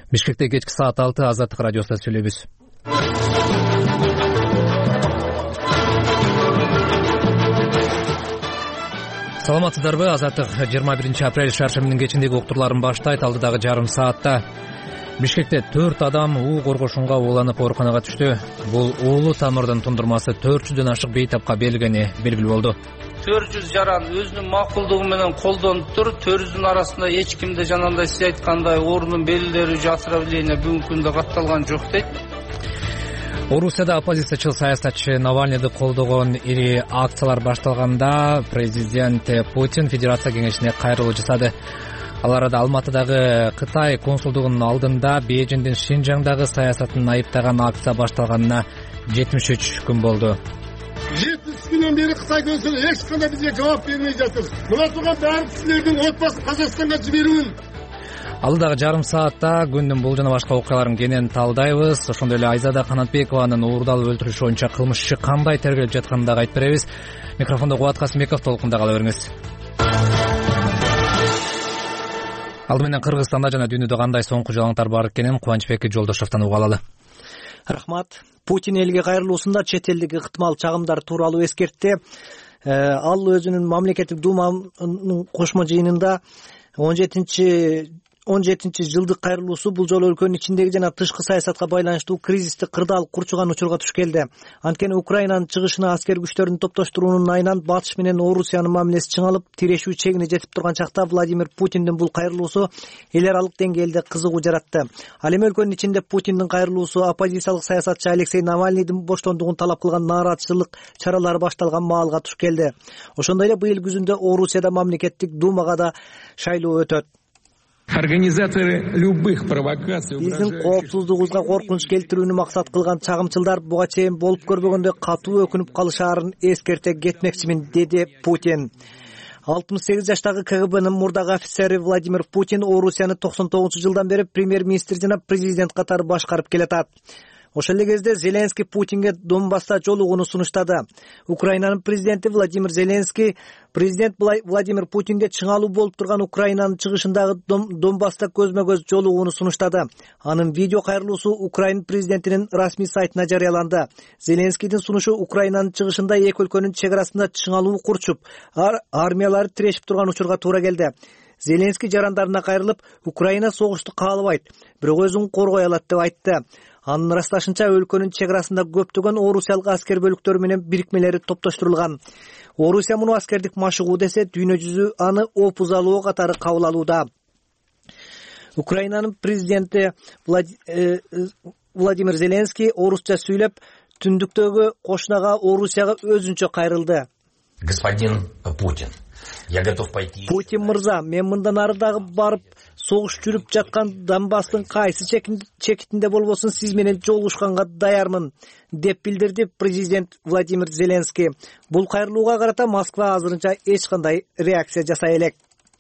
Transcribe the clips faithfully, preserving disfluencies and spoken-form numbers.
Бишкекте кечки саат алты Азаттык радиосунда сүйлөйбүз. Саламатсыздарбы? Азаттык жыйырма биринчи апрель шаршембинин кечиндеги уктурларын баштайт. Алдыдагы жарым саатта Бишкекте төрт адам уу коргошунга ууланып ооруканага түштү. Бул уулу тамырдын тундурмасы төрт жүздөн ашык бейтапка берилгени белгилүү болду. төрт жүз жаран өзүнүн макулдугу менен колдонуп тур. төрт жүздүн арасында эч кимде жанагындай сиз айткандай оорунун белгилери жасыравление бүгүнкү күндө катталган жок дейт. Орусияда оппозициячыл саясатчы Навальныйды колдогон ири акциялар башталганда президент Путин Федерация кеңешине кайрылуу жасады. Ал арада Алматыдагы Кытай консулдугунун алдында Бейжиңдин Шинжаңдагы саясатын айыптаган акция башталганына жетимиш үч күн болду. жетимиш күндөн бери Кытай консулу эч кандай бизге жооп бермей жатыр. Мына турган баары силердин отбасын Казакстанга жиберүүн. Алдыдагы жарым саатта күндүн бул жана башка окуяларын кенен талдайбыз. Ошондой эле Айзада Канатбекованын уурдалып өлтүрүшү боюнча кылмыш кандай тергелип жатканын дагы айтып беребиз. Микрофондо Кубат Касымбеков, толкунда кала бериңиз. Алды менен Кыргызстанда жана дүйнөдө кандай соңку жаңылыктар бар экенин Кубанычбек Жолдошовдон угуп алалы. Рахмат. Путин элге кайрылуусунда чет элдеги ыктымал чагымдар тууралуу эскертти. Ал өзүнүн мамлекеттик думанын кошмо жыйынында он жетинчи он жетинчи жылдык кайрылуусу бул жолу өлкөнүн ичиндеги жана тышкы саясатка байланыштуу кризисти кырдаал курчуган учурга туш келди. Анткени Украинанын чыгышына аскер күчтөрүн топтоштуруунун айынан батыш менен Орусиянын мамилеси чыңалып, тирешүү чегине жетип турган чакта Владимир Путиндин бул кайрылуусу эл аралык деңгээлде кызыгуу жаратты. Ал эми өлкөнүн ичинде Путиндин кайрылуусу оппозициялык саясатчы Алексей Навальныйдын боштондугун талап кылган нааразычылык чаралары башталган маалга туш келди. Ошондой эле быйыл күзүндө Орусияда мамлекеттик думага да шайлоо өтөт. Организаторы любых провокаций, биздин коопсуздугубузга коркунуч келтирүүнү максат кылган чагымчылдар буга чейин болуп көрбөгөндөй катуу өкүнүп калышаарын эскерте кетмекчимин, деди Путин. алтымыш сегиз жаштагы ка гэ бэнин мурдагы офицери Владимир Путин Орусияны токсон тогузунчу жылдан бери премьер-министр жана президент катары башкарып келатат. Ошол эле кезде Зеленский Путинге Донбасста жолугууну сунуштады. Украинанын президенти Владимир Зеленский президент Владимир Путинге чыңалуу болуп турган Украинанын чыгышындагы Донбасста көзмө-көз жолугууну сунуштады. Анын видео кайрылуусу Украин президентинин расмий сайтына жарыяланды. Зеленскийдин сунушу Украинанын чыгышында эки өлкөнүн чек арасында чыңалуу курчуп, армиялары тирешип турган учурга туура келди. Зеленский жарандарына кайрылып, Украина согушту каалабайт, бирок өзүн коргой алат деп айтты. Анын ырасташынча өлкөнүн чек арасында көптөгөн орусиялык аскер бөлүктөрү менен бирикмелери топтоштурулган. Орусия муну аскердик машыгуу десе, дүйнө жүзү аны опузалоо катары кабыл алууда. Украинанын президенти Владимир Зеленский орусча сүйлөп, түндүктөгү кошунага Орусияга өзүнчө кайрылды. Господин Путин, я готов пойти. Путин мырза, мен мындан ары дагы барып, согуш жүрүп жаткан Донбасстын кайсы чекитинде болбосун сиз менен жолугушканга даярмын, деп билдирди президент Владимир Зеленский. Бул кайрылууга карата Москва азырынча эч кандай реакция жасай элек.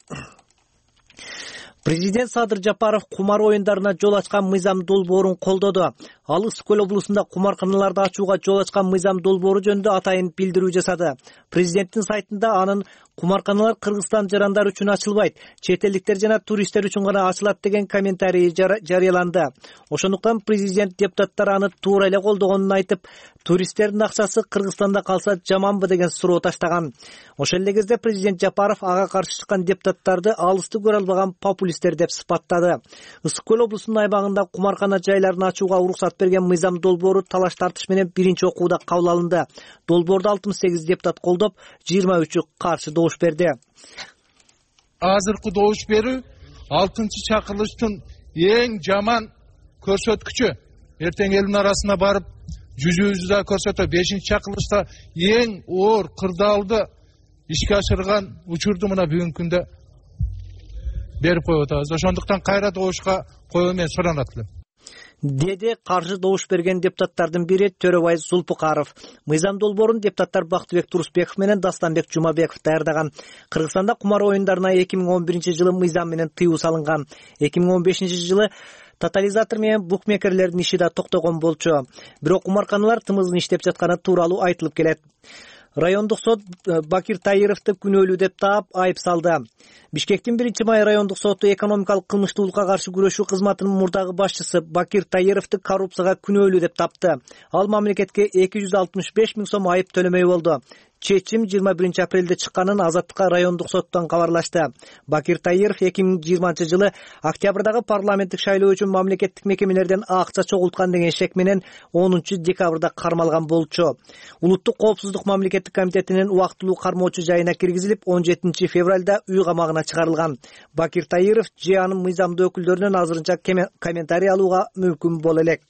Президент Садыр Жапаров кумар оюндарына жол ачкан мыйзам долбоорун колдоду. Ал Ысык көл облусунда кумарканаларды ачууга жол ачкан мыйзам долбоору жөнүндө атайын билдирүү жасады. Президенттин сайтында анын кумарканалар Кыргызстан жарандары үчүн ачылбайт, чет элдиктер жана туристтер үчүн гана ачылат деген комментарий жарыяланды. Ошондуктан президент депутаттар аны туура эле колдогонун айтып, туристтердин акчасы Кыргызстанда калса жаманбы деген суроо таштаган. Ошол эле кезде президент Жапаров ага каршы чыккан депутаттарды алысты көрө албаган популисттер деп сыпаттады. Ысык көл облусунун аймагында кумаркана жайларын ачууга уруксат берген мыйзам долбоору талаш тартыш менен биринчи окууда кабыл алынды. Долбоорду алтымыш сегиз депутат колдоп, жыйырма үчү каршы добуш берди. Азыркы добуш берүү алтынчы чакырылыштын эң жаман көрсөткүчү. Эртең элдин арасына барып жүзүбүздү да көрсөтө. бешинчи чакырылышта эң оор кырдаалды ишке ашырган учурду мына бүгүнкү күндө берип коюп атабыз. Ошондуктан кайра добушка коюу менен суранат элем. Деди каршы добуш берген депутаттардын бири Төрөбай Зулпукаров. Мыйзам долбоорун депутаттар Бактыбек Турусбеков менен Дастанбек Жумабеков даярдаган. Кыргызстанда кумар оюндарына эки миң он биринчи жылы мыйзам менен тыюу салынган. эки миң он бешинчи жылы тотализатор менен букмекерлердин иши да токтогон болчу. Бирок кумарканалар тымызын иштеп жатканы тууралуу айтылып келет. Райондук сот Бакир Таировду күнөөлүү деп таап айып салды. Бишкектин биринчи май райондук соту экономикалык кылмыштуулукка каршы күрөшүү кызматынын мурдагы башчысы Бакир Таировду коррупцияга күнөөлүү деп тапты. Ал мамлекетке эки жүз алтымыш беш миң сом айып төлөмөй болду. Чечим жыйырма биринчи апрелде чыкканын Азаттыкка райондук соттон кабарлашты. Бакир Таиров эки миң жыйырманчы жылы октябрдагы парламенттик шайлоо үчүн мамлекеттик мекемелерден акча чогулткан деген шек менен онунчу декабрда кармалган болчу. Улуттук коопсуздук мамлекеттик комитетинин убактылуу кармоочу жайына киргизилип, он жетинчи февралда үй камагына чыгарылган. Бакир Таиров же анын мыйзамдуу өкүлдөрүнөн азырынча комментарий алууга мүмкүн боло элек.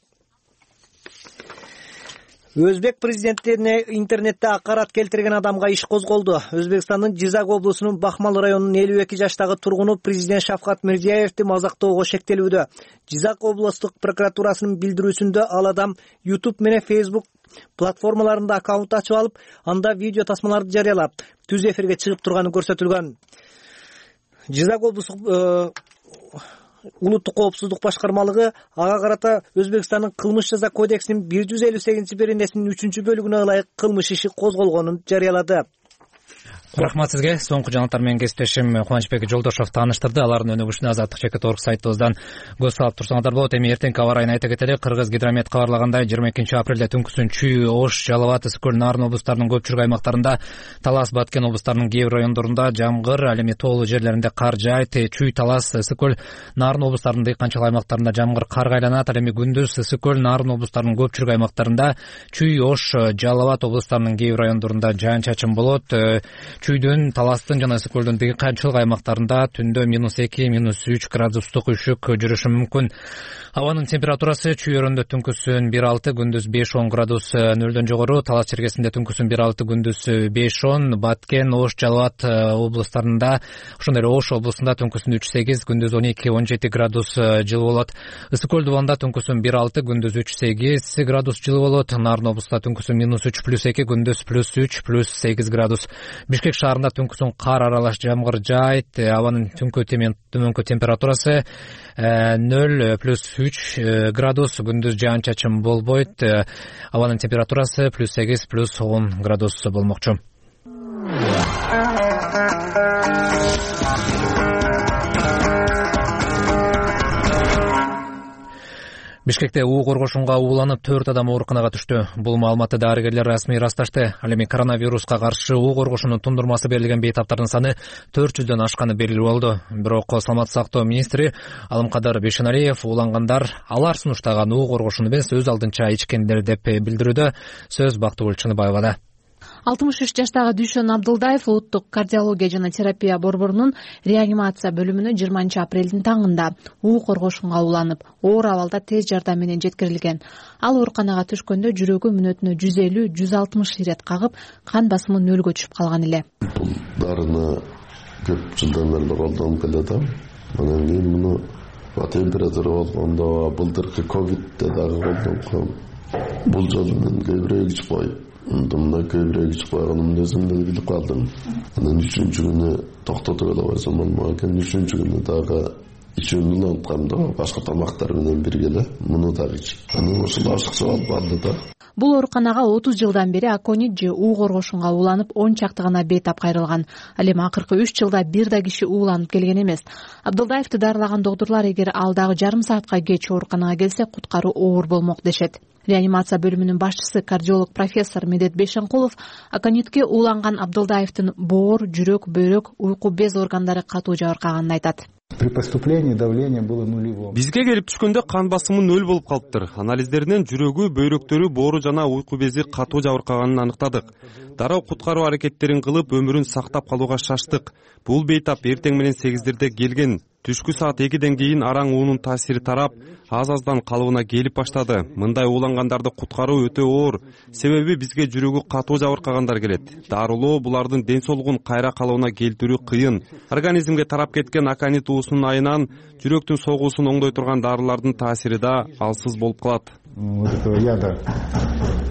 Өзбек президентине интернетте акарат келтирген адамга иш козголду. Өзбекстандын Жизак облусунун Бахмал районунун элүү эки жаштагы тургуну президент Шавкат Мирзиеевди мазактоого шектелүүдө. Жизак облустук прокуратурасынын билдирүүсүндө ал адам YouTube менен Facebook платформаларында аккаунт ачып алып, анда видео тасмаларды жарыялап, түз эфирге чыгып турганы көрсөтүлгөн. Жизак облустук Улуттук коопсуздук башкармалыгы ага карата Өзбекстандын кылмыш жаза кодексинин бир жүз элүү сегизинчи беренесинин үчүнчү бөлүгүнө ылайык кылмыш иши козголгонун жарыялады. Рахмат сизге. Соңку жаңылыктар менен кесиптешим Кубанычбек Жолдошов тааныштырды. Алардын өнүгүшүнө Азаттык чекит орг сайтыбыздан көз салып турсаңыздар болот. Эми эртеңки аба ырайын айта кетели. Кыргыз гидромет кабарлагандай жыйырма экинчи апрелде түнкүсүн Чүй, Ош, Жалал абад, Ысык көл, Нарын облустарынын көпчүлүк аймактарында, Талас, Баткен облустарынын кээ бир райондорунда жамгыр, ал эми тоолуу жерлеринде кар жаайт. Чүй, Талас, Ысык көл, Нарын облустарынын дыйканчылык аймактарында жамгыр карга айланат. Ал эми күндүз Ысык көл, Нарын облустарынын көпчүлүк аймактарында, Чүй, Ош, Жалал абад облустарынын кээ бир райондорунда жаан-чачын болот. Чүйдүн, Талас жана Ысык көлдүн дыйканчылык аймактарында түндө минус эки, минус үч градустук үшүк жүрүшү мүмкүн. Абанын температурасы Чүй өрөндө түнкүсүн бир алты, күндүз беш он градус нөлдөн жогору, Талас чергесинде түнкүсүн бир алты, күндүз беш он, Баткен, Ош, Жалал абад облустарында, ошондой эле Ош облусунда түнкүсүн үч сегиз, күндүз он эки он жети градус жылы болот. Ысык көл дубанда түнкүсүн бир алты, күндүз үч сегиз градус жылы болот. Нарын облусунда түнкүсүн минус үч плюс эки, күндүз плюс үч плюс сегиз градус. Бишкек шаарында түнкүсүн кар аралаш жамгыр жаайт. Абанын түнкү төмөнкү температурасы нөл плюс үч градус, күндүз жаан-чачын болбойт. Абанын температурасы плюс сегиз плюс он градус болмокчу. Бишкекте уу коргошунга ууланып төрт адам ооруканага түштү. Бул маалыматты дарыгерлер расмий ырасташты. Ал эми коронавируска каршы уу коргошунун тундурмасы берилген бейтаптардын саны төрт жүздөн ашканы белгилүү болду. Бирок саламаттык сактоо министри Алымкадыр Бейшеналиев уулангандар алар сунуштаган уу коргошуну эмес, өз алдынча ичкендер деп билдирүүдө. Сөз Бактыгүл Чыныбаевада. алтымыш үч жаштагы Дүйшөн Абдылдаев улуттук кардиология жана терапия борборунун реанимация бөлүмүнө жыйырманчы апрелдин таңында уу коргошунга ууланып, оор абалда тез жардам менен жеткирилген. Ал ооруканага түшкөндө жүрөгү мүнөтүнө жүз элүү жүз алтымыш ирет кагып, кан басымы нөлгө түшүп калган эле. Бул дарыны көп жылдан бери колдонуп келатам. Анан кийин муну температура болгондо, былтыркы ковидте дагы колдонгом. Бул жолу мен көбүрөөк ич коюп Мында көбүрөөк ич койгонумду өзүм деле билип калдым. Анан үчүнчү күнү токтотуп эле койсом болмок экен. Үчүнчү күнү дагы ичүүнү улантканда башка тамактар менен бирге эле муну дагы ичип. Анан ошол ашыкча болуп калды да. Бул ооруканага отуз жылдан бери аконит же уу коргошунга ууланып он чакты гана бейтап кайрылган. Ал эми акыркы үч жылда бир да киши ууланып келген эмес. Абдылдаевди дарылаган доктурлар эгер ал дагы жарым саатка кеч ооруканага келсе куткаруу оор болмок дешет. Реанимация бөлүмүнүн башчысы кардиолог профессор Медет Бейшенкулов аконитке ууланган Абдылдаевдин боор, жүрөк, бөйрөк, уйку без органдары катуу жабыркаганын айтат. При поступлении давление было нулевое. Бизге келип түшкөндө кан басымы нөл болуп калыптыр. Анализдеринен жүрөгү, бөйрөктөрү, боору жана уйку бези катуу жабыркаганын аныктадык. Дароо куткаруу аракеттерин кылып, өмүрүн сактап калууга шаштык. Бул бейтап эртең менен сегиздерде келген. Түшкү саат экиден кийин араң уунун таасири тарап, аз-аздан калыбына келип баштады. Мындай уулангандарды куткаруу өтө оор. Себеби бизге жүрөгү катуу жабыркагандар келет. Дарылоо булардын ден соолугун кайра калыбына келтирүү кыйын. Организмге тарап кеткен аконит уусунун айынан жүрөктүн согуусун оңдой турган дарылардын таасири да алсыз болуп калат.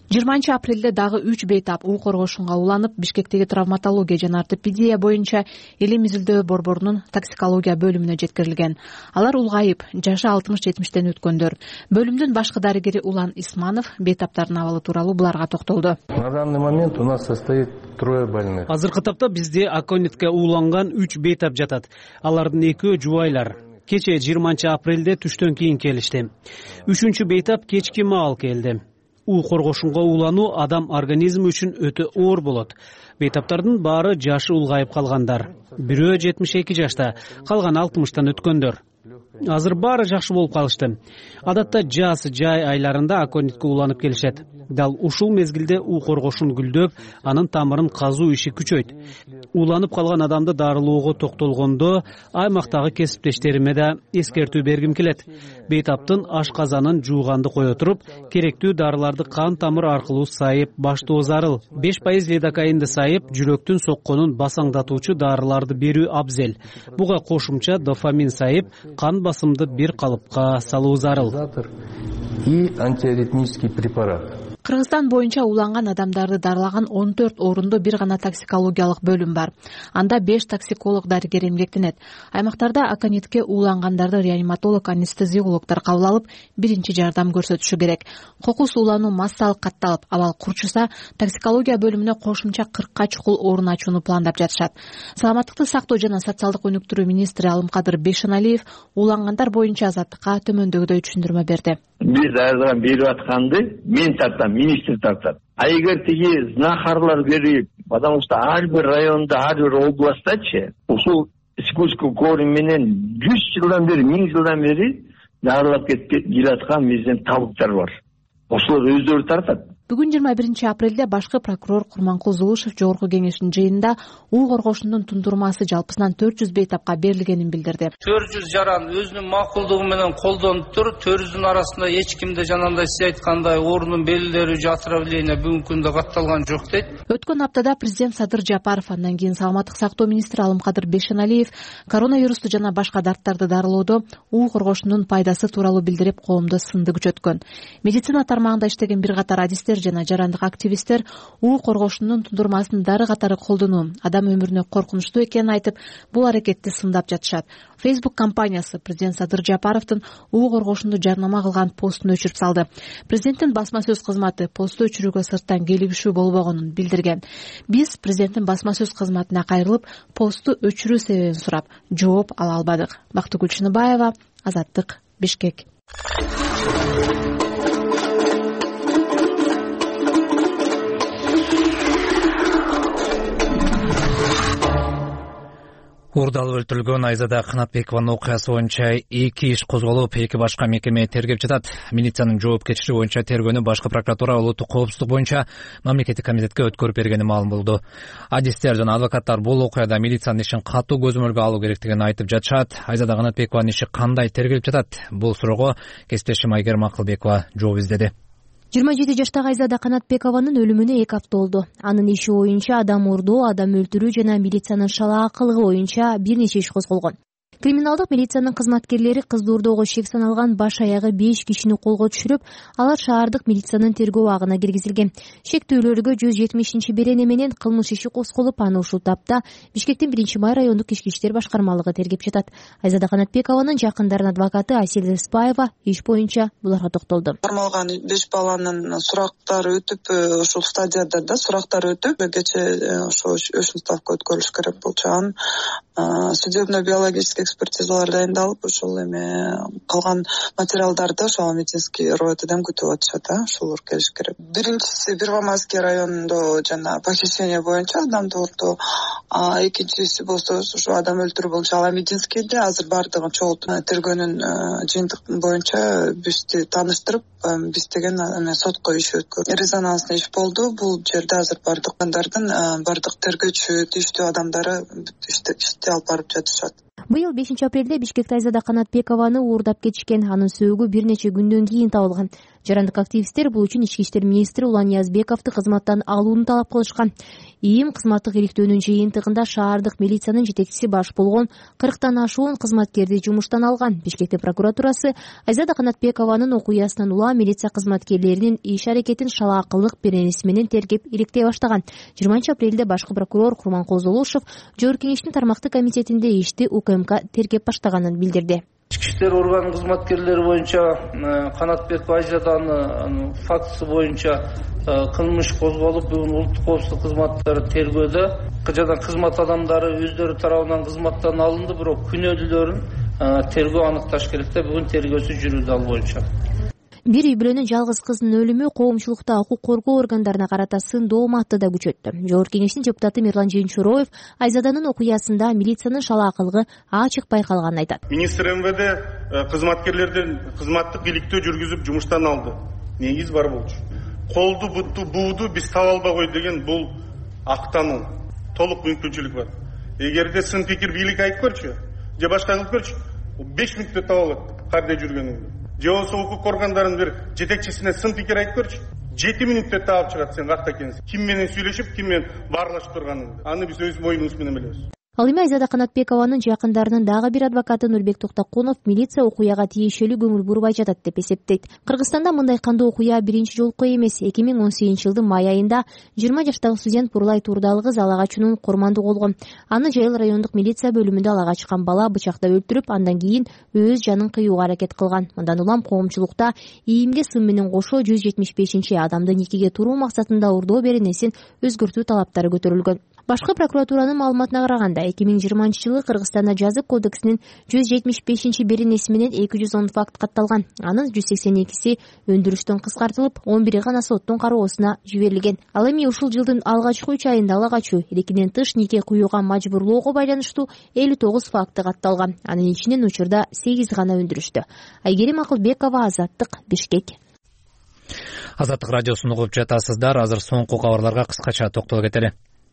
жыйырманчы апрелде дагы үч бейтап уу коргошунга уланып, Бишкектеги травматология жана ортопедия боюнча Элим Изилдөө борборунун токсикология бөлүмүнө жеткирилген. Алар улгайып, жашы алтымыш жетимиштен өткөндөр. Бөлүмдүн башкы дарыгери Улан Исманов бейтаптардын абалы тууралуу буларга токтолду. На данный момент у нас состоит трое больных. Азыркы тапта бизде аконитке ууланган үч бейтап жатат. Алардын экөө жубайлар. Кече жыйырманчы апрелде түштөн кийин келишти. Үчүнчү бейтап кечки маал келди. уу коргошунга уулануу адам организми үчүн өтө оор болот. Бейтаптардын баары жашы улгайып калгандар. Бирөө жетимиш эки жашта, калган алтымыштан өткөндөр. Азыр баары жакшы болуп калышты. Адатта жаз, жай айларында аконитке ууланып келишет. Дал ушул мезгилде уу коргошун гүлдөп, анын тамырын казуу иши күчөйт. Ууланып калган адамды дарылоого токтолгондо аймактагы кесиптештериме да эскертүү бергим келет. Бейтаптын ашказанын жууганды кое туруп, керектүү дарыларды кан тамыр аркылуу сайып баштоо зарыл. беш пайыз лидокаинди сайып, жүрөктүн сокконун басаңдатуучу дарыларды берүү абзел. Буга кошумча дофамин сайып, кан басымды бир калыпка салуу зарыл. И антиаритмический препарат. Кыргызстан боюнча уланган адамдарды дарылаган он төрт орунду бир гана токсикологиялык бөлүм бар. Анда беш токсиколог дарыгер эмгектенет. Аймактарда аконитке уулангандарды реаниматолог, анестезиологдор кабыл алып, биринчи жардам көрсөтүшү керек. Кокус уулануу массалык катталып, абал курчуса, токсикология бөлүмүнө кошумча кыркка чукул орун ачууну пландап жатышат. Саламаттыкты сактоо жана социалдык өнүктүрүү министри Алымкадыр Бейшеналиев уулангандар боюнча азаттыкка төмөндөгүдөй түшүндүрмө берди. Биз ардаган берип атканды мен тартам, министр тартат. А эгер тиги знахарлар берип, потому что ар бир районда, ар бир областачы ушул Сикульский корень менен жүз жылдан бери, миң жылдан бери дарылап келаткан биздин табыктар бар. Ошолор өздөрү тартат. Бүгүн жыйырма биринчи апрелде башкы прокурор Курманкул Зулушев жогорку кеңештин жыйынында уу коргошунун тундурмасы жалпысынан төрт жүз бейтапка берилгенин билдирди. төрт жүз жаран өзүнүн макулдугу менен колдонуп тур. төрт жүздүн арасында эч кимде жанагындай сиз айткандай оорунун белгилери же отравление бүгүнкү күндө катталган жок дейт. Өткөн аптада президент Садыр Жапаров, андан кийин саламаттык сактоо министри Алымкадыр Бейшеналиев коронавирусту жана башка дарттарды дарылоодо уу коргошунун пайдасы тууралуу билдирип, коомдо сынды күчөткөн. Медицина тармагында иштеген бир катар адистер жана жарандык активисттер уу коргошунун тундурмасын дары катары колдонуу адам өмүрүнө коркунучтуу экенин айтып, бул аракетти сындап жатышат. Facebook компаниясы президент Садыр Жапаровдун уу коргошунду жарнама кылган постун өчүрүп салды. Президенттин басма сөз кызматы посту өчүрүүгө сырттан келигишүү болбогонун билдирген. Биз президенттин басма сөз кызматына кайрылып, посту өчүрүү себебин сурап, жооп ала албадык. Бактыгүл Чыныбаева, Азаттык, Бишкек. Уурдалып өлтүрүлгөн Айзада Канатбекованын окуясы боюнча эки иш козголуп, эки башка мекеме тергеп жатат. Милициянын жоопкерчилиги боюнча тергөөнү башкы прокуратура улуттук коопсуздук боюнча мамлекеттик комитетке өткөрүп бергени маалым болду. Адистер жана адвокаттар бул окуяда милициянын ишин катуу көзөмөлгө алуу керектигин айтып жатышат. Айзада Канатбекованын иши кандай тергелип жатат? Бул суроого кесиптешим Айгерим Акылбекова жооп издеди. жыйырма жети жаштагы Айзада Канатбекованын өлүмүнө эки апта болду. Анын иши боюнча адам уурдоо, адам өлтүрүү жана милициянын шалаа кылыгы боюнча бир нече иш козголгон. Криминалдык милициянын кызматкерлери кызды уурдоого шек саналган баш аягы беш кишини колго түшүрүп, алар шаардык милициянын тергөө абагына киргизилген. Шектүүлөргө жүз жетимишинчи берене менен кылмыш иши козголуп, аны ушул тапта Бишкектин биринчи май райондук ички иштер башкармалыгы тергеп жатат. Айзада Канатбекованын жакындарынын адвокаты Асель Респаева иш боюнча буларга токтолду. Кармалган беш баланын сурактары өтүп, ушул стадияда да сурактар өтүп, кече ошо өчүн ставка өткөрүлүш керек болчу. Судебно-биологический экспертизалар дайындалып, ошол эме калган материалдарды ошол медицинский роетеден күтүп атышат, ошолор келиш керек. Биринчиси Первомайский районунда жана похищение боюнча адамды уурдоо, экинчиси болсо ошо адам өлтүрүү боюнча ала медицинскийде азыр бардыгын чогултуп тергөөнүн жыйынтык боюнча бизди тааныштырып, биз деген эме сотко иш өткөрдүк. Резонансный иш болду. Бул жерде азыр бардык адамдардын бардык тергөөчү, тийиштүү адамдары ишти алып барып жатышат. Быйыл бешинчи апрелде Бишкекте Айзада Канатбекованы уурдап кетишкен. Анын сөөгү бир нече күндөн кийин табылган. Жарандык активисттер бул үчүн ички иштер министри Улан Ниязбековду кызматтан алууну талап кылышкан. ИИМ кызматтык иликтөөнүн жыйынтыгында шаардык милициянын жетекчиси баш болгон кырктан ашуун кызматкерди жумуштан алган. Бишкектин прокуратурасы Айзада Канатбекованын окуясынан улам милиция кызматкерлеринин иш аракетин шалаакылык беренеси менен тергеп иликтей баштаган. жыйырманчы апрелде башкы прокурор Курманкул Золушев Жогорку кеңештин тармактык комитетинде ишти УКМК тергеп баштаганын билдирди. Ички иштер орган кызматкерлери боюнча Канатбекова Айзаданын фактысы боюнча кылмыш козголуп, бүгүн улуттук коопсуздук кызматтары тергөөдө. Жана кызмат адамдары өздөрү тарабынан кызматтан алынды, бирок күнөөлүүлөрүн тергөө аныкташ керек да, бүгүн тергөөсү жүрүүдө ал боюнча. Бир үй бүлөнүн жалгыз кызынын өлүмү коомчулукта укук коргоо органдарына карата сындоо матты да күчөттү. Жогорку кеңештин депутаты Мирлан Жыйынчуроев Айзаданын окуясында милициянын шалаакылыгы ачык байкалганын айтат. Министр МВД кызматкерлерден кызматтык иликтөө жүргүзүп жумуштан алды. Негиз бар болчу. Колду бутту бууду биз таба албай кой деген бул актануу. Толук мүмкүнчүлүк бар. Эгерде сын пикир бийлик айтып көрчү, же башка кылып көрчү, беш мүнөттө таба алат кайда жүргөнүңдү. Же болсо укук органдарынын бир жетекчисине сын пикир айтып көрчү, жети мүнөттө таап чыгат сен какта экенсиң. Ким менен сүйлөшүп, ким менен баарлашып турганыңды. Аны биз өз моюнубуз менен билебиз. Ал эми Айзада Канатбекованын жакындарынын дагы бир адвокаты Нурбек Токтокунов милиция окуяга тиешелүү көңүл бурбай жатат деп эсептейт. Кыргызстанда мындай кандуу окуя биринчи жолку эмес. эки миң он сегизинчи жылдын май айында жыйырма жаштагы студент Бурлай Турдалы кыз ала качуунун курмандыгы болгон. Аны Жайыл райондук милиция бөлүмүндө ала качкан бала бычактап өлтүрүп, андан кийин өз жанын кыюуга аракет кылган. Мындан улам коомчулукта ИИМге сын менен кошо жүз жетимиш бешинчи адамды никеге туруу максатында урдоо беренесин өзгөртүү талаптары көтөрүлгөн. Башкы прокуратуранын маалыматына караганда эки миң жыйырманчы жылы Кыргызстанда жазык кодексинин жүз жетимиш бешинчи беренеси менен эки жүз он факт катталган. Анын жүз сексен экиси өндүрүштөн кыскартылып, он бири гана соттун кароосуна жиберилген. Ал эми ушул жылдын алгачкы үч айында ала качуу, эркинен тыш нике куюуга мажбурлоого байланыштуу элүү тогуз факты катталган. Анын ичинен учурда сегиз гана өндүрүштү. Айгерим Акылбекова, Азаттык, Бишкек. Азаттык радиосун угуп жатасыздар. Азыр соңку кабарларга кыскача токтоло кетели.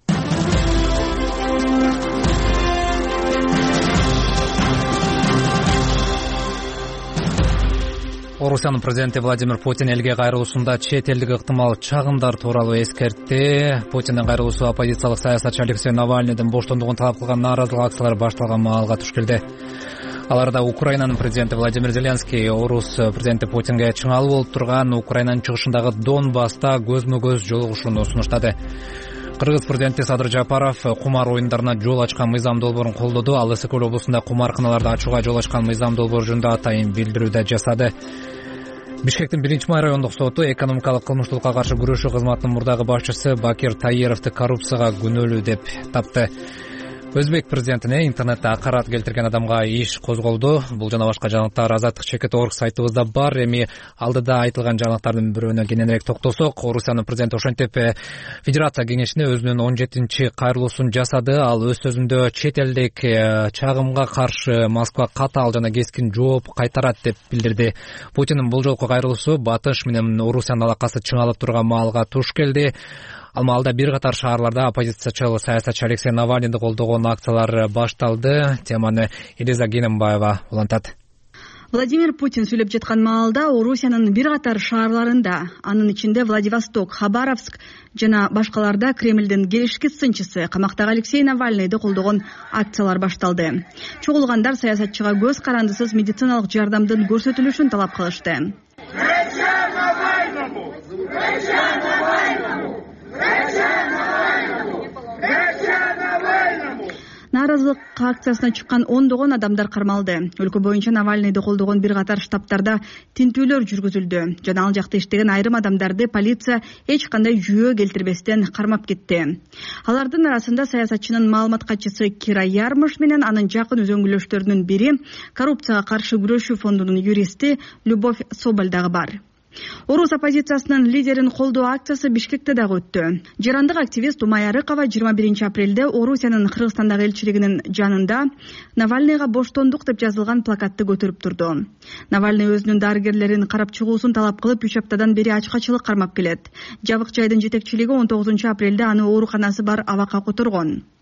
Орусиянын президенти Владимир Путин элге кайрылуусунда чет элдик ыктымал чагымдар тууралуу эскертти. Путиндин кайрылуусу оппозициялык саясатчы Алексей Навальныйдын боштондугун талап кылган нааразылык акциялар башталган маалга туш келди. Аларда Украинанын президенти Владимир Зеленский Орус президенти Путинге чыңалуу болуп турган Украинанын чыгышындагы Донбасста көзмө-көз жолугушууну сунуштады. Кыргыз президенти Садыр Жапаров кумар оюндарына жол ачкан мыйзам долбоорун колдоду. Ал Ысык Көл облусунда кумарканаларды ачууга жол ачкан мыйзам долбоору жөнүндө атайын билдирүү да жасады. Бишкектин биринчи май райондук соту экономикалык кылмыштуулукка каршы күрөшүү кызматынын мурдагы башчысы Бакир Таировду коррупцияга күнөөлүү деп тапты. Өзбек президентине интернетте акарат келтирген адамга иш козголду. Бул жана башка жаңылыктар Азаттык чекит орг сайтыбызда бар. Эми алдыда айтылган жаңылыктардын бирөөнө кененирээк токтолсок, Орусиянын президенти ошентип Федерация кеңешине өзүнүн он жетинчи кайрылуусун жасады. Ал өз сөзүндө чет элдик чагымга каршы Москва катаал жана кескин жооп кайтарат деп билдирди. Путиндин бул жолку кайрылуусу Батыш менен Орусиянын алакасы чыңалып турган маалга туш келди. Ал маалда бир катар шаарларда оппозициячыл саясатчы Алексей Навальныйды колдогон акциялар башталды. Теманы Элиза Генембаева улантат. Владимир Путин сүйлөп жаткан маалда Орусиянын бир катар шаарларында, анын ичинде Владивосток, Хабаровск жана башкаларда Кремлдин келишки сынчысы камактагы Алексей Навальныйды колдогон акциялар башталды. Чогулгандар саясатчыга көз карандысыз медициналык жардамдын көрсөтүлүшүн талап кылышты. Нааразылык акциясына чыккан ондогон адамдар кармалды. Өлкө боюнча Навальныйды колдогон бир катар штабтарда тинтүүлөр жүргүзүлдү. Жана ал жакта иштеген айрым адамдарды полиция эч кандай жүйө келтирбестен кармап кетти. Алардын арасында саясатчынын маалымат катчысы Кира Ярмыш менен анын жакын үзөңгүлөштөрүнүн бири коррупцияга каршы күрөшүү фондунун юристи Любовь Соболь дагы бар. Орус оппозициясынын лидерин колдоо акциясы Бишкекте дагы өттү. Жарандык активист Умай Арыкова жыйырма биринчи апрелде Орусиянын Кыргызстандагы элчилигинин жанында Навальныйга боштондук деп жазылган плакатты көтөрүп турду. Навальный өзүнүн дарыгерлерин карап чыгуусун талап кылып үч аптадан бери ачкачылык кармап келет. Жабык жайдын жетекчилиги он тогузунчу апрелде аны ооруканасы бар абакка которгон.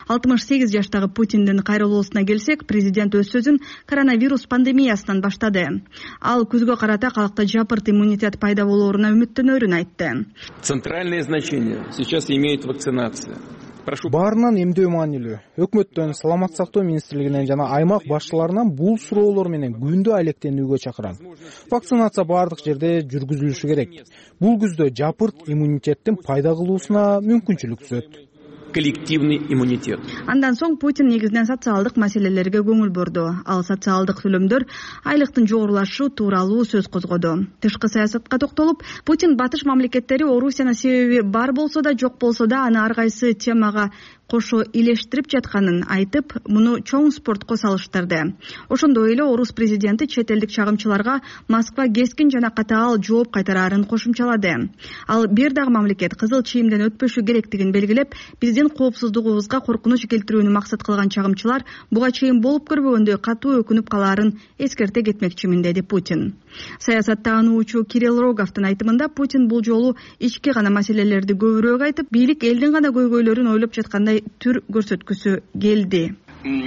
алтымыш сегиз жаштагы Путиндин кайрылуусуна келсек, президент өз сөзүн коронавирус пандемиясынан баштады. Ал күзгө карата калкта жапырт иммунитет пайда болооруна үмүттөнөрүн айтты. Центральное значение сейчас имеет вакцинация. Баарынан эмдөө маанилүү. Өкмөттөн, Саламаттык сактоо министрлигинен жана аймак башчыларынан бул суроолор менен күндө алектенүүгө чакырам. Вакцинация баардык жерде жүргүзүлүшү керек. Бул күздө жапырт иммунитеттин пайда кылуусуна мүмкүнчүлүк түзөт. Коллективный иммунитет. Андан соң Путин негизинен социалдык маселелерге көңүл бурду. Ал социалдык төлөмдөр, айлыктын жогорулашы тууралуу сөз козгоду. Тышкы саясатка токтолуп, Путин батыш мамлекеттери Орусияны себеби бар болсо да, жок болсо да, аны ар кайсы темага кошо илештирип жатканын айтып, муну чоң спортко салыштырды. Ошондой эле орус президенти чет элдик чагымчыларга Москва кескин жана катаал жооп кайтараарын кошумчалады. Ал бир дагы мамлекет кызыл чийимден өтпөшү керектигин белгилеп, биздин коопсуздугубузга коркунуч келтирүүнү максат кылган чагымчылар буга чейин болуп көрбөгөндөй катуу өкүнүп калаарын эскерте кетмекчимин, деди Путин. Саясаттануучу Кирилл Роговдун айтымында Путин бул жолу ички гана маселелерди көбүрөөк айтып, бийлик элдин гана көйгөйлөрүн ойлоп жаткандай түр көрсөткүсү келди.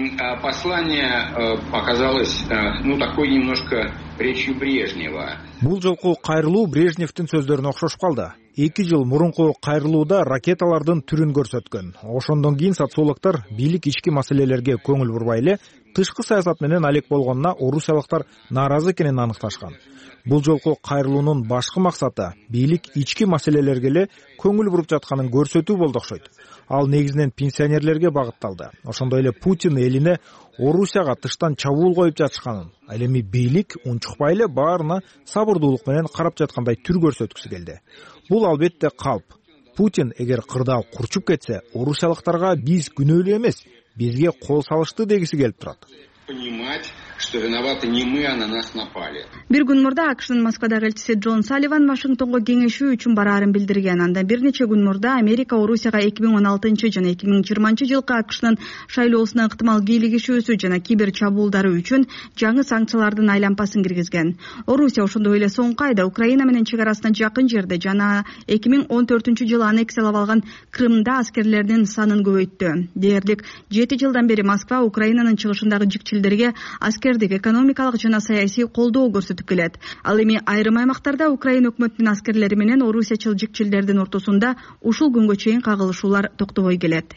Послание показалось, ну, такой немножко речью Брежнева. Бул жолку кайрылуу Брежневдин сөздөрүнө окшошуп калды. эки жыл мурунку кайрылууда ракеталардын түрүн көрсөткөн. Ошондон кийин социологдор бийлик ички маселелерге көңүл бурбай эле тышкы саясат менен алек болгонуна орусиялыктар нааразы экенин аныкташкан. Бул жолку кайрылуунун башкы максаты бийлик ички маселелерге эле көңүл буруп жатканын көрсөтүү болду окшойт. Ал негизинен пенсионерлерге багытталды. Ошондой эле Путин элине Орусияга тыштан чабуул коюп жатышканын, ал эми бийлик унчукпай эле баарына сабырдуулук менен карап жаткандай түр көрсөткүсү келди. Бул албетте калп. Путин эгер кырдаал курчуп кетсе, орусиялыктарга биз күнөөлүү эмес, бизге кол салышты дегиси келип турат. Понимать, что виноваты не мы, а на нас напали. Бир күн мурда АКШнын Москвадагы элчиси Джон Салливан Вашингтонго кеңешүү үчүн бараарын билдирген. Анда бир нече күн мурда Америка Орусияга эки миң он алтынчы жана эки миң жыйырманчы жылкы АКШнын шайлоосуна ыктымал кийлигишүүсү жана кибер чабуулдары үчүн жаңы санкциялардын айлампасын киргизген. Орусия ошондой эле соңку айда Украина менен чек арасына жакын жерде жана эки миң он төртүнчү жылы аннексиялап алган Крымда аскерлердин санын көбөйттү. Дээрлик жети жылдан бери Москва Украинанын чыгышындагы жикчилдерге аскердик экономикалык жана саясий колдоо көрсөтүп келет. Ал эми айрым аймактарда Украина өкмөтүнүн аскерлери менен орусиячыл жикчилдердин ортосунда ушул күнгө чейин кагылышуулар токтобой келет.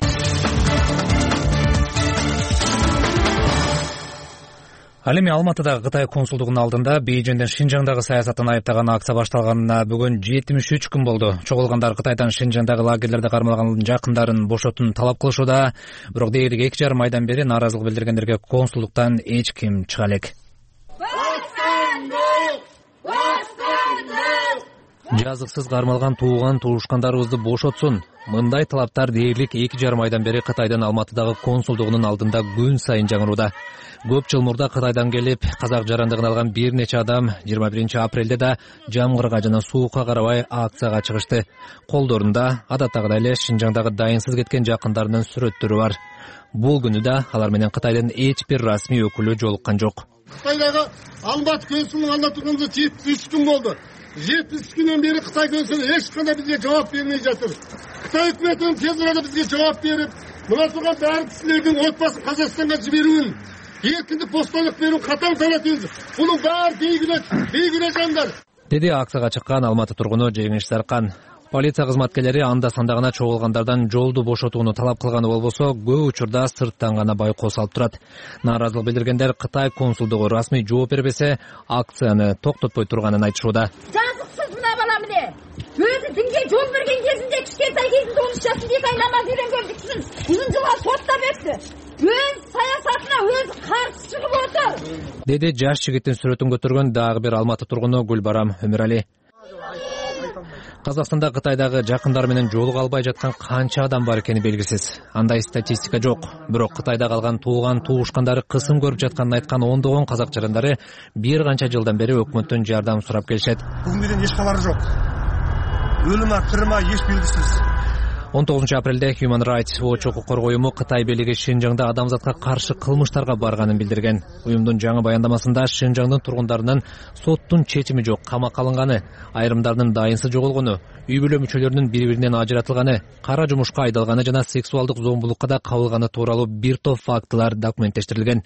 Ал эми Алматыдагы Кытай консулдугунун алдында Бейжиңдин Шинжаңдагы саясатын айыптаган акция башталганына бүгүн жетимиш үч күн болду. Чогулгандар Кытайдан Шинжаңдагы лагерлерде кармалган жакындарын бошотууну талап кылышууда, бирок дээрлик эки жарым айдан бери нааразылык билдиргендерге консулдуктан эч ким чыга элек. Жазыксыз кармалган тууган туушкандарыбызды бошотсун. Мындай талаптар дээрлик эки жарым айдан бери Кытайдын Алматыдагы консулдугунун алдында күн сайын жаңырууда. Көп жыл мурда Кытайдан келип, казак жарандыгын алган бир нече адам жыйырма биринчи апрелде да жамгырга жана суукка карабай акцияга чыгышты. Колдорунда адаттагыдай эле Шинжаңдагы дайынсыз кеткен жакындарынын сүрөттөрү бар. Бул күнү да алар менен Кытайдын эч бир расмий өкүлү жолуккан жок. Кытайдагы Алматы консулунун алдында турганыбызга жетимиш үч күн болду. жетимиш үч күндөн бери Кытай консулу эч кандай бизге жооп бермей жатыр. Кытай өкмөтүнүн тез арада бизге жооп берип, мына турган баардык кишилердин отбасын Казакстанга жиберүүн, эркиндик бостонлук берүү катаң талап этебиз. Бунун баары бейгүнө, бейгүнө жандар. Деди акцияга чыккан Алматы тургуну Жеңиш Саркан. Полиция кызматкерлери анда санда гана чогулгандардан жолду бошотууну талап кылганы болбосо, көп учурда сырттан гана байкоо салып турат. Нааразылык билдиргендер Кытай консулдугу расмий жооп бербесе, акцияны токтотпой турганын айтышууда. Жазыксыз мына бала эмне? Өзү динге жол берген кезинде кичкентай кезинде он үч жашында эки ай намаз үйрөнгөн кишисин узун жылга соттоп өттү. Өз саясатына өзү каршы чыгып отур. Деди жаш жигиттин сүрөтүн көтөргөн дагы бир Алматы тургуну Гүлбарам Өмүрали. Казакстанда Кытайдагы жакындар менен жолуга албай жаткан канча адам бар экени белгисиз. Андай статистика жок. Бирок Кытайда калган тууган туушкандары кысым көрүп жатканын айткан ондогон казак жарандары бир канча жылдан бери өкмөттөн жардам сурап келишет. Бүгүнгө чейин эч кабары жок. Өлүмө, тирме эч белгисиз. он тогузунчу апрелде Human Rights Watch укук коргоо уюму Кытай бийлиги Шинжаңда адамзатка каршы кылмыштарга барганын билдирген. Уюмдун жаңы баяндамасында Шинжаңдын тургундарынын соттун чечими жок камакка алынганы, айрымдарынын дайынсыз жоголгону, үй бүлө мүчөлөрүнүн бири-биринен ажыратылганы, кара жумушка айдалганы жана сексуалдык зомбулукка да кабылганы тууралуу бир топ фактылар документтештирилген.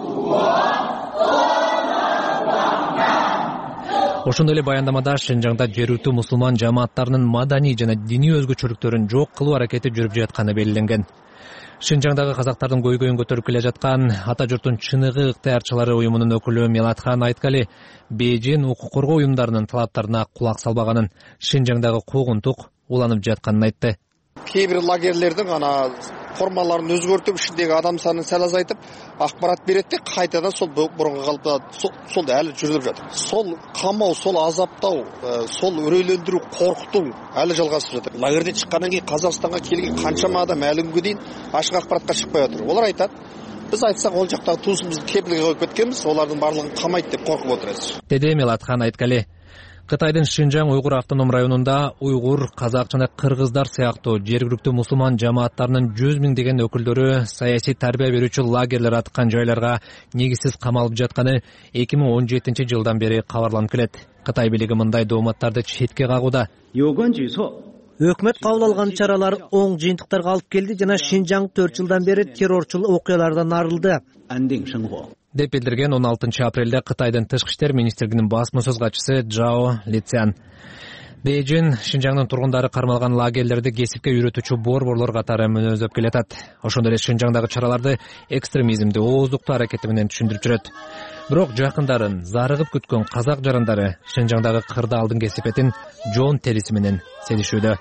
Ошондой эле баяндамада Шинжаңда жергиликтүү мусулман жамааттарынын маданий жана диний өзгөчөлүктөрүн жок кылуу аракети жүрүп жатканы белгиленген. Шинжаңдагы казактардын көйгөйүн көтөрүп келе жаткан ата журттун чыныгы ыктыярчылары уюмунун өкүлү Мелатхан Айткали Бейжин укук коргоо уюмдарынын талаптарына кулак салбаганын, Шинжаңдагы куугунтук уланып жатканын айтты. Кээ бир лагерлердин ана формаларын өзгөртүп, ичиндеги адам санын сал азайтып, акпарат берет де кайтадан сол мурунку калыпта сол әлі жүрүлүп жатыр. Сол камоо, сол азаптоо, сол үрөйлөндүрүү, коркутуу әлі жалгасып жатыр. Лагерден чыккандан кийин Казакстанга келген канчама адам әлі күнгө дейин ашык акпаратка чыкпай жатыр. Олар айтат, биз айтсак ол жактагы туусубузду кепилге коюп кеткенбиз, олардын баардыгын камайт деп коркуп отурабыз. Деди Мелатхан Айткали. Кытайдын Шинжаң уйгур автоном районунда уйгур, казак жана кыргыздар сыяктуу жергиликтүү мусулман жамааттарынын жүз миңдеген өкүлдөрү саясий тарбия берүүчү лагерлер аткан жайларга негизсиз камалып жатканы эки миң он жетинчи жылдан бери кабарланып келет. Кытай бийлиги мындай дооматтарды четке кагууда. Өкмөт кабыл алган чаралар оң жыйынтыктарга алып келди жана Шинжаң төрт жылдан бери террорчул окуялардан арылды деп билдирген он алтынчы апрелде Кытайдын тышкы иштер министрлигинин басма сөз катчысы Джао Лицян. Бейжин Шинжаңдын тургундары кармалган лагерлерди кесипке үйрөтүүчү борборлор катары мүнөздөп келатат. Ошондой эле Шинжаңдагы чараларды экстремизмди, ооздукту аракети менен түшүндүрүп жүрөт. Бирок жакындарын зарыгып күткөн казак жарандары Шинжаңдагы кырды алдын кесипетин жон териси менен сезишүүдө.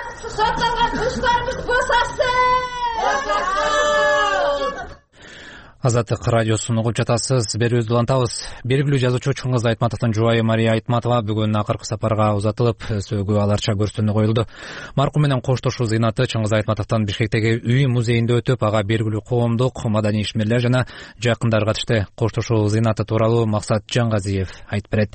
Азаттык радиосун угуп жатасыз. Берүүбүздү улантабыз. Белгилүү жазуучу Чыңгыз Айтматовдун жубайы Мария Айтматова бүгүн акыркы сапарга узатылып, сөөгү аларча көрсөтүүнү коюлду. Маркум менен коштошуу зыйнаты Чыңгыз Айтматовдун Бишкектеги үй музейинде өтүп, ага белгилүү коомдук, маданий ишмерлер жана жакындар катышты. Коштошуу зыйнаты тууралуу Максат Жангазиев айтып берет.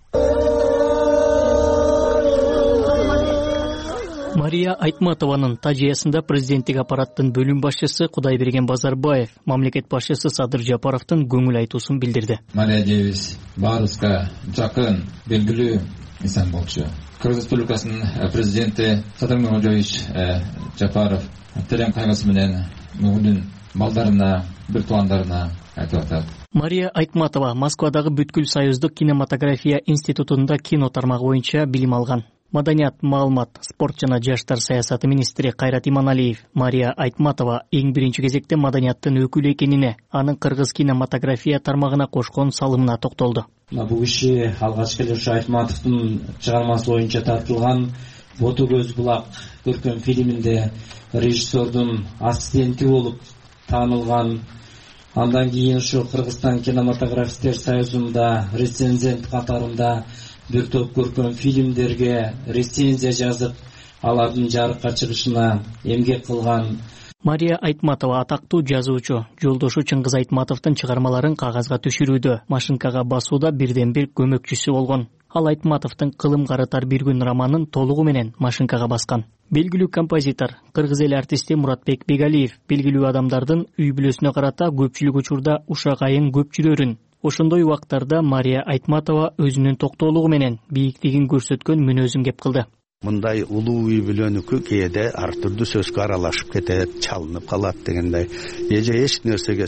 Мария Айтматованын тажыясында президенттик аппараттын бөлүм башчысы Кудайберген Базарбаев, мамлекет башчысы Садыр Жапаровдун көңүл айтуусун билдирди. Мария Девис баарыбызга жакын, белгилүү инсан болчу. Кыргыз Республикасынын президенти Садыр Миңожоевич Жапаров терең кайгысы менен мугулдун балдарына, бир туугандарына айтып атат. Мария Айтматова Москвадагы бүткүл союздук кинематография институтунда кино тармагы боюнча билим алган. Маданият, маалымат, спорт жана жаштар саясаты министри Кайрат Иманалиев Мария Айтматова эң биринчи кезекте маданияттын өкүлү экенине, анын кыргыз кинематография тармагына кошкон салымына токтолду. Бул киши алгач эле ушу Айтматовдун чыгармасы боюнча тартылган Боту көз булак көркөм фильминде режиссердун ассистенти болуп таанылган. Андан кийин ушу Кыргызстан кинематографисттер союзунда рецензент катарында бир топ көркөм фильмдерге рецензия жазып, алардын жарыкка чыгышына эмгек кылган. Мария Айтматова атактуу жазуучу, жолдошу Чыңгыз Айтматовдун чыгармаларын кагазга түшүрүүдө, машинкага басууда бирден бир көмөкчүсү болгон. Ал Айтматовдун Кылым карытар бир күн романын толугу менен машинкага баскан. Белгилүү композитор, кыргыз эл артисти Муратбек Бегалиев белгилүү адамдардын үй бүлөсүнө карата көпчүлүк учурда ушак айың көп жүрөрүн. Ошондой убактарда Мария Айтматова өзүнүн токтоолугу менен бийиктигин көрсөткөн мүнөзүн кеп кылды. Мындай улуу үй бүлөнүкү кээде ар түрдүү сөзгө аралашып кетет, чалынып калат дегендей. Эже эч нерсеге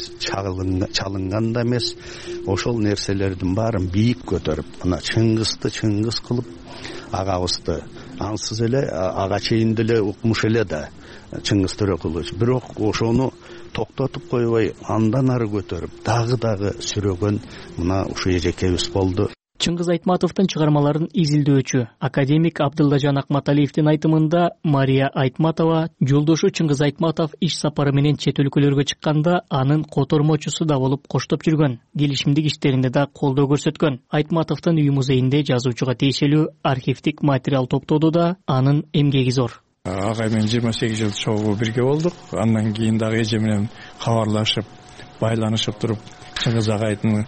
чалынган да эмес, ошол нерселердин баарын бийик көтөрүп, мына Чыңгызды Чыңгыз кылып, агабызды ансыз эле ага чейин деле укмуш эле да Чыңгыз Төрөкулович. Бирок ошону токтотуп койбой, андан ары көтөрүп, дагы-дагы сүрөгөн мына ушу эжекебиз болду. Чыңгыз Айтматовдун чыгармаларын изилдөөчү академик Абдыллажан Акматалиевдин айтымында Мария Айтматова жолдошу Чыңгыз Айтматов иш сапары менен чет өлкөлөргө чыкканда анын котормочусу да болуп коштоп жүргөн, келишимдик иштеринде да колдоо көрсөткөн. Айтматовдун үй музейинде жазуучуга тиешелүү архивдик материал топтоодо да анын эмгеги зор. Агай менен жыйырма сегиз жыл чогуу бирге болдук. Андан кийин дагы эже менен кабарлашып, байланышып туруп, Чыңгыз агайдын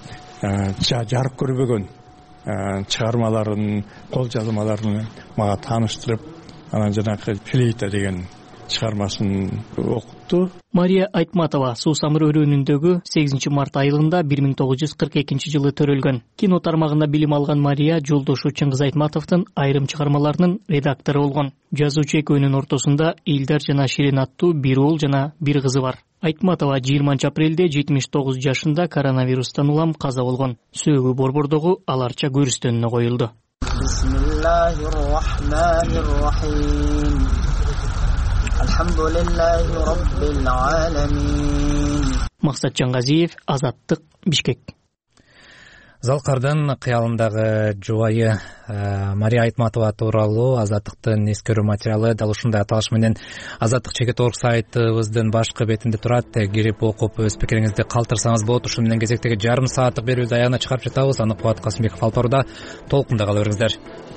жарык көрбөгөн чыгармаларын, кол жазмаларын мага тааныштырып, анан жанагы флейта деген чыгармасын окутту. Мария Айтматова Суусамыр өрөөнүндөгү сегизинчи март айылында бир миң тогуз жүз кырк экинчи жылы төрөлгөн. Кино тармагында билим алган Мария жолдошу Чыңгыз Айтматовдун айрым чыгармаларынын редактору болгон. Жазуучу экөөнүн ортосунда Илдар жана Ширин аттуу бир уул жана бир кызы бар. Айтматова жыйырманчы апрелде жетимиш тогуз жашында коронавирустан улам каза болгон. Сөөгү борбордогу аларча көрүстөнүнө коюлду. Максат Жаңгазиев, Азаттык, Бишкек. Залкардын кыялындагы жубайы Мария Айтматова тууралуу Азаттыктын эскерүү материалы дал ушундай аталыш менен Азаттык чекит орг сайтыбыздын башкы бетинде турат. Кирип окуп өз пикириңизди калтырсаңыз болот. Ушу менен кезектеги жарым сааттык берүүбүздү аягына чыгарып жатабыз. Аны Кубат Касымбеков алып барууда. Толкунда кала бериңиздер.